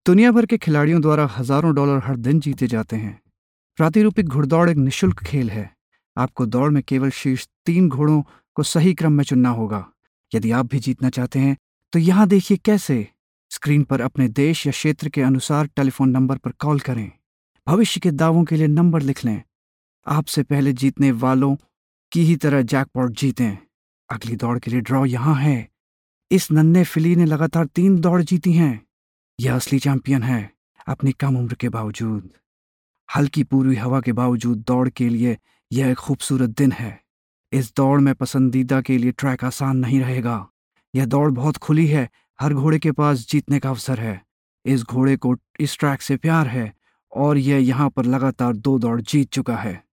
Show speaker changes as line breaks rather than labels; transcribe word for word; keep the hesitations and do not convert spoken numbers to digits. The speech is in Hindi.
दुनिया भर के खिलाड़ियों द्वारा हजारों डॉलर हर दिन जीते जाते हैं। प्रातिरूपिक घुड़दौड़ एक निशुल्क खेल है। आपको दौड़ में केवल शीर्ष तीन घोड़ों को सही क्रम में चुनना होगा। यदि आप भी जीतना चाहते हैं तो यहाँ देखिए कैसे। स्क्रीन पर अपने देश या क्षेत्र के अनुसार टेलीफोन नंबर पर कॉल करें। भविष्य के दावों के लिए नंबर लिख लें। आपसे पहले जीतने वालों की ही तरह जैकपॉट जीतें। अगली दौड़ के लिए ड्रॉ यहाँ है। इस नन्हे फिली ने लगातार तीन दौड़ जीती हैं। यह असली चैंपियन है। अपनी कम उम्र के बावजूद, हल्की पूर्वी हवा के बावजूद दौड़ के लिए यह एक खूबसूरत दिन है। इस दौड़ में पसंदीदा के लिए ट्रैक आसान नहीं रहेगा। यह दौड़ बहुत खुली है। हर घोड़े के पास जीतने का अवसर है। इस घोड़े को इस ट्रैक से प्यार है और यह यहाँ पर लगातार दो दौड़ जीत चुका है।